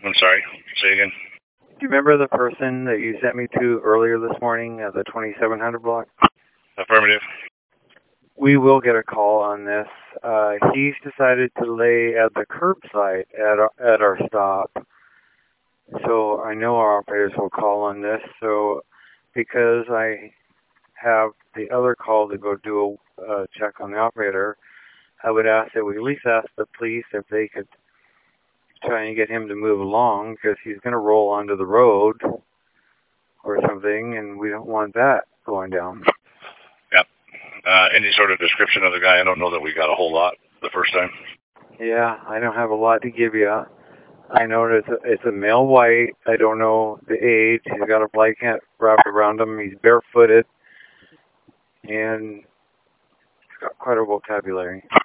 I'm sorry. Say again. Do you remember the person that you sent me to earlier this morning at the 2700 block? Affirmative. We will get a call on this. He's decided to lay at the curbside at our stop. So I know our operators will call on this. So because I have the other call to go do a check on the operator, I would ask that we at least ask the police if they could try and get him to move along, because he's going to roll onto the road or something, and we don't want that going down. Yep. Any sort of description of the guy? I don't know that we got a whole lot the first time. Yeah, I don't have a lot to give you. I know it's a male white. I don't know the age. He's got a blanket wrapped around him. He's barefooted, and he's got quite a vocabulary.